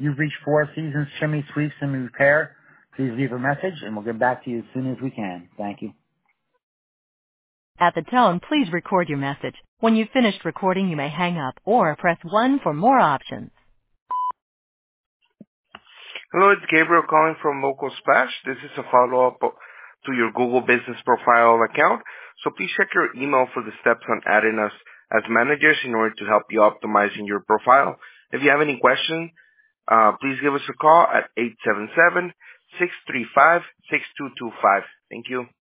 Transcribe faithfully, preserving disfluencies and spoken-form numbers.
You've reached Four Seasons Chimney Sweeps and Repair. Please leave a message, and we'll get back to you as soon as we can. Thank you. At the tone, please record your message. When you've finished recording, you may hang up or press one for more options. Hello, it's Gabriel calling from Local Splash. This is a follow-up to your Google Business Profile account. So please check your email for the steps on adding us as managers in order to help you optimizing your profile. If you have any questions, uh, please give us a call at eight seven seven, six three five, six two two five. Thank you.